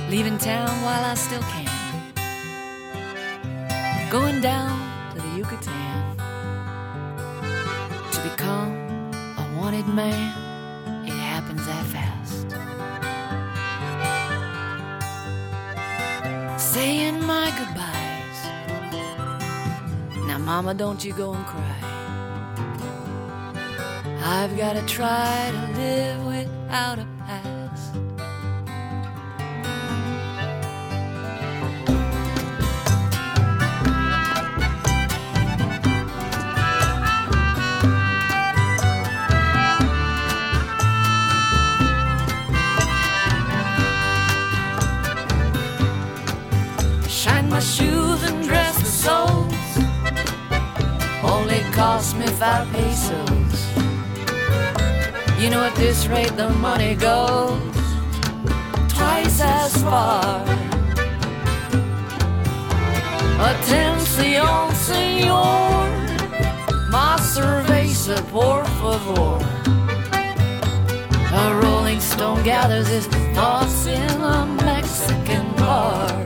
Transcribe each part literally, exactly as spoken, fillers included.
leaving town while I still can, going down to the Yucatan to become a wanted man. It happens that fast. Saying my goodbyes. Now mama, don't you go and cry. I've gotta try to live without a past. Shine my shoes and dress the soles, only cost me five pesos. You know, at this rate the money goes twice as far. Atención, señor, más cerveza, por favor. A Rolling Stone gathers his thoughts in a Mexican bar.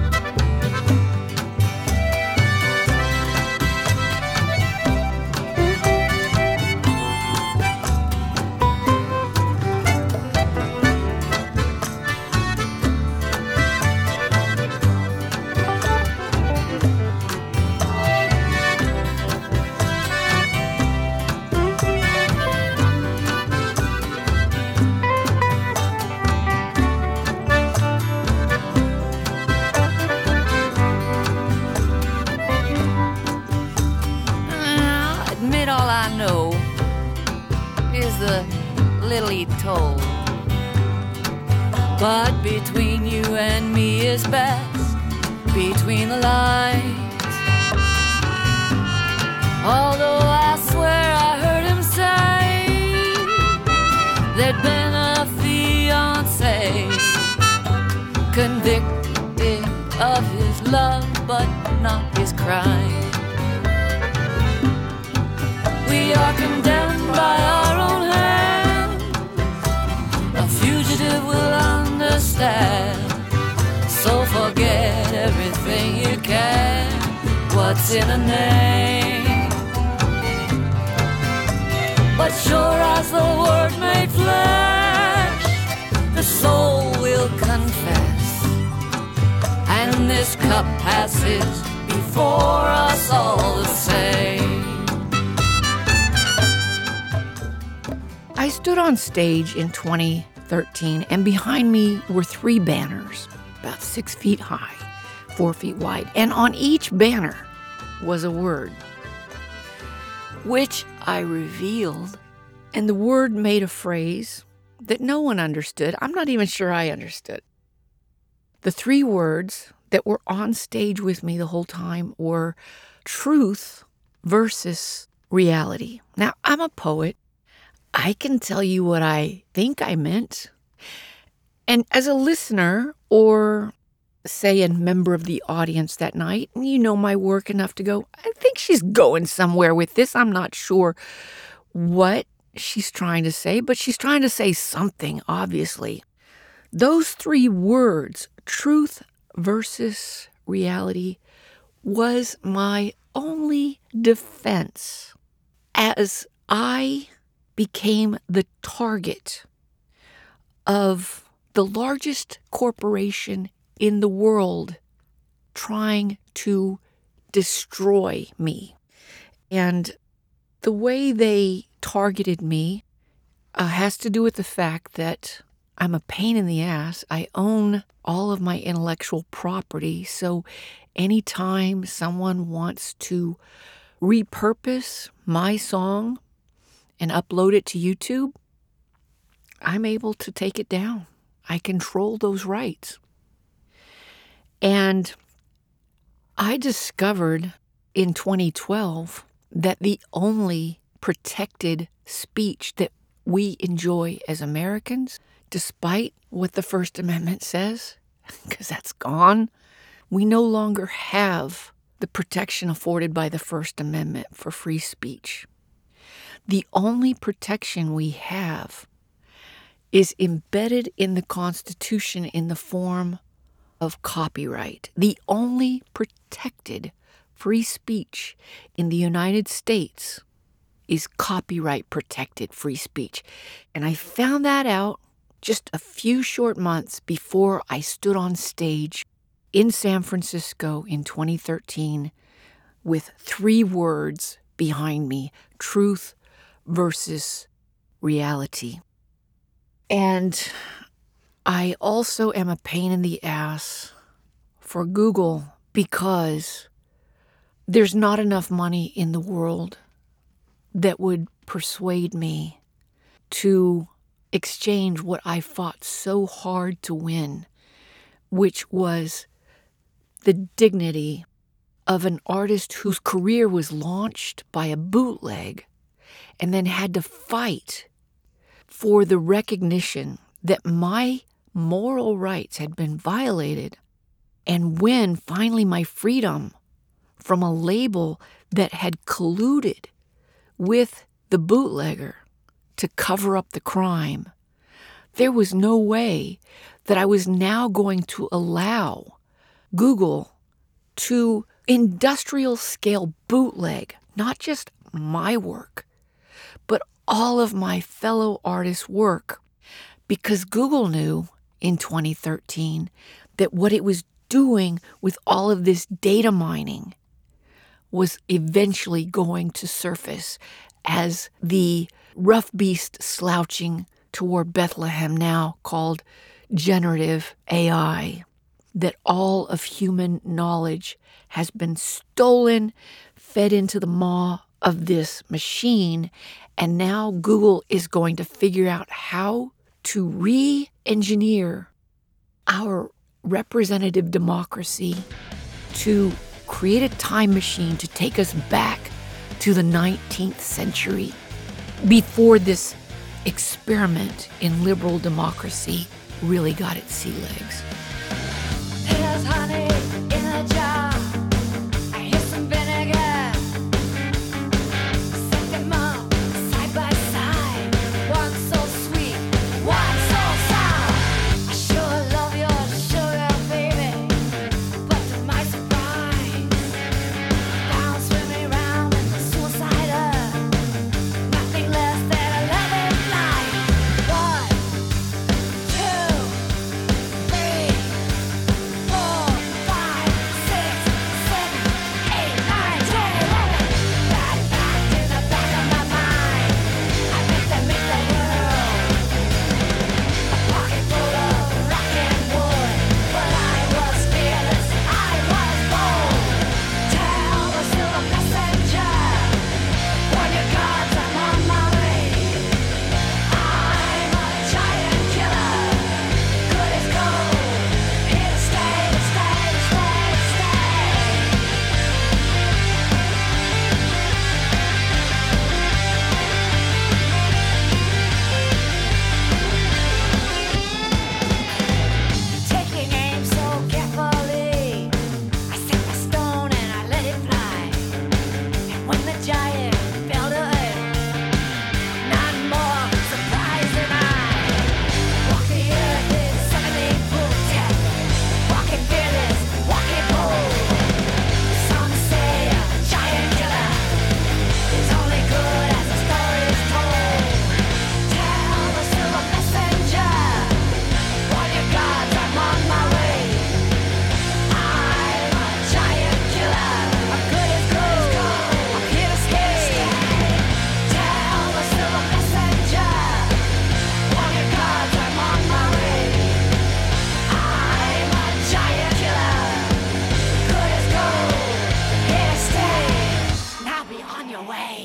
The little he told, but between you and me is best, between the lines. Although I swear I heard him say there'd been a fiancé convicted of his love but not his crime. We are condemned by our own hand. A fugitive will understand. So forget everything you can. What's in a name? But sure as the word made flesh, the soul will confess, and this cup passes before us all the same. I stood on stage in twenty thirteen, and behind me were three banners, about six feet high, four feet wide, and on each banner was a word, which I revealed, and the word made a phrase that no one understood. I'm not even sure I understood. The three words that were on stage with me the whole time were truth versus reality. Now, I'm a poet. I can tell you what I think I meant. And as a listener, or say a member of the audience that night, you know my work enough to go, I think she's going somewhere with this. I'm not sure what she's trying to say, but she's trying to say something, obviously. Those three words, truth versus reality, was my only defense as I became the target of the largest corporation in the world trying to destroy me. And the way they targeted me uh, has to do with the fact that I'm a pain in the ass. I own all of my intellectual property, so anytime someone wants to repurpose my song and upload it to YouTube, I'm able to take it down. I control those rights. And I discovered in twenty twelve that the only protected speech that we enjoy as Americans, despite what the First Amendment says, because that's gone, we no longer have the protection afforded by the First Amendment for free speech. The only protection we have is embedded in the Constitution in the form of copyright. The only protected free speech in the United States is copyright protected free speech. And I found that out just a few short months before I stood on stage in San Francisco in twenty thirteen with three words behind me: truth versus reality. And I also am a pain in the ass for Google because there's not enough money in the world that would persuade me to exchange what I fought so hard to win, which was the dignity of an artist whose career was launched by a bootleg and then had to fight for the recognition that my moral rights had been violated and win finally my freedom from a label that had colluded with the bootlegger to cover up the crime. There was no way that I was now going to allow Google to industrial scale bootleg not just my work, but all of my fellow artists' work, because Google knew in twenty thirteen that what it was doing with all of this data mining was eventually going to surface as the rough beast slouching toward Bethlehem, now called generative A I, that all of human knowledge has been stolen, fed into the maw of this machine, and now Google is going to figure out how to re-engineer our representative democracy to create a time machine to take us back to the nineteenth century, before this experiment in liberal democracy really got its sea legs. There's honey in a jar. I hear some vinegar. Set them up side by side. One so sweet, one so sour. I sure love your sugar, baby. But to my surprise, down swimming around with the suicider. Nothing less than a loving flight. One, two, three, four, five, six, seven, eight, nine, ten, eleven. That fact in the back of my mind. I meant to make the world a pocket full of rock and wood. But I was fearless, I was bold. Tell the silver messenger, warn your guards, I'm on my way. I'm a giant killer, good as gold. Here to stay, to stay, to stay, to stay. Taking aim so carefully, I set my stone and I let it fly. And when the giant fell to earth, none more surprised than I. Walk the earth in seventy full tech, walking fearless, walking bold. Some say a giant killer is only good as the story is told. Tell the silver messenger, warn your guards, I'm on my way. I'm a giant killer, I'm good as gold. I'm here to stay. Tell the silver messenger, warn your guards, I'm on my way. I'm a giant killer, good as gold. Here to stay. Now be on your way.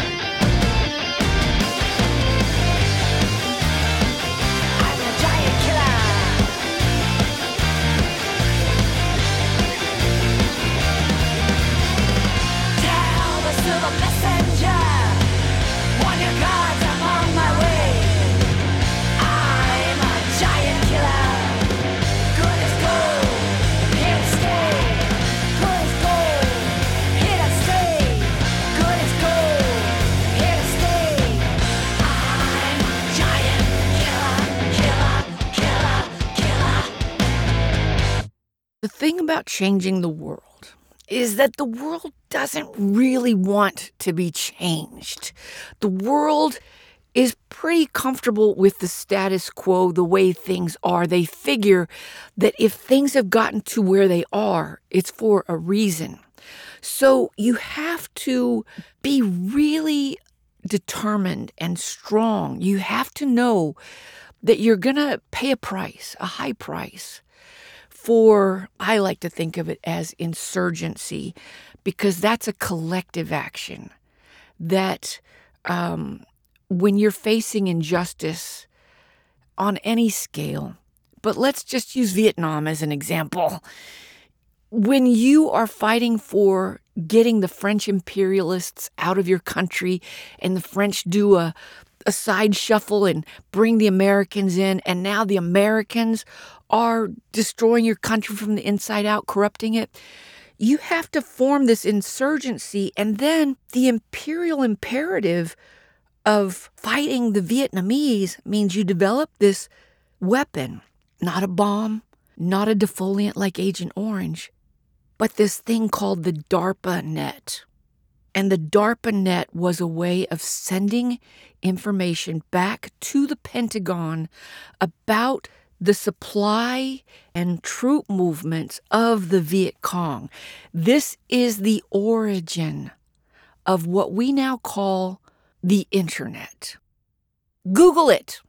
I'm a giant killer. Tell the silver messenger, warn your guards, I'm on my way. I'm a giant killer, good as gold, here to stay. Good as gold, here to stay. Good as gold, about changing the world is that the world doesn't really want to be changed. The world is pretty comfortable with the status quo, the way things are. They figure that if things have gotten to where they are, it's for a reason. So you have to be really determined and strong. You have to know that you're going to pay a price, a high price, for, I like to think of it as insurgency, because that's a collective action that um, when you're facing injustice on any scale, but let's just use Vietnam as an example. When you are fighting for getting the French imperialists out of your country and the French do a, a side shuffle and bring the Americans in, and now the Americans are destroying your country from the inside out, corrupting it, you have to form this insurgency. And then the imperial imperative of fighting the Vietnamese means you develop this weapon, not a bomb, not a defoliant like Agent Orange, but this thing called the DARPA net. And the DARPA net was a way of sending information back to the Pentagon about the supply and troop movements of the Viet Cong. This is the origin of what we now call the internet. Google it.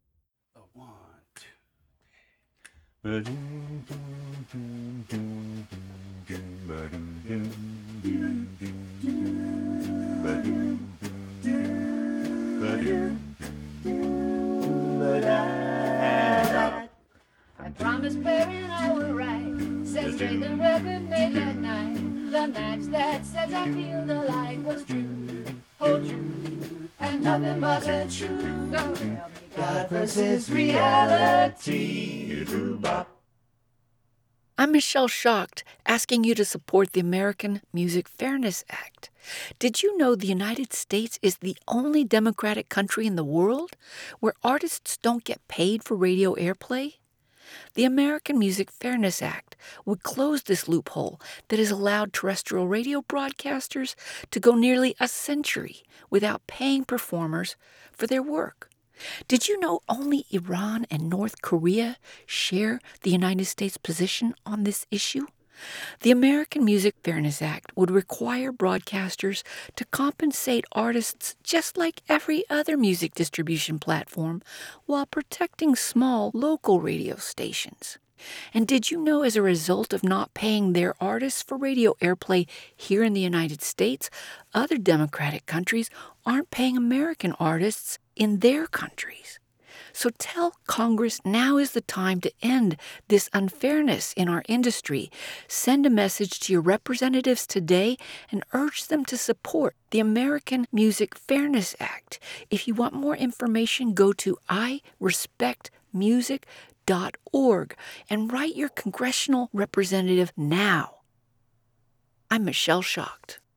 I promised Perrin I would write, says play the record made that night. The nights that says I feel the light was true, oh true, and nothing but the truth. Don't tell me God versus reality. I'm Michelle Schacht, asking you to support the American Music Fairness Act. Did you know the United States is the only democratic country in the world where artists don't get paid for radio airplay? The American Music Fairness Act would close this loophole that has allowed terrestrial radio broadcasters to go nearly a century without paying performers for their work. Did you know only Iran and North Korea share the United States' position on this issue? The American Music Fairness Act would require broadcasters to compensate artists just like every other music distribution platform while protecting small local radio stations. And did you know as a result of not paying their artists for radio airplay here in the United States, other democratic countries aren't paying American artists in their countries? So tell Congress now is the time to end this unfairness in our industry. Send a message to your representatives today and urge them to support the American Music Fairness Act. If you want more information, go to i respect music dot org and write your congressional representative now. I'm Michelle Schacht.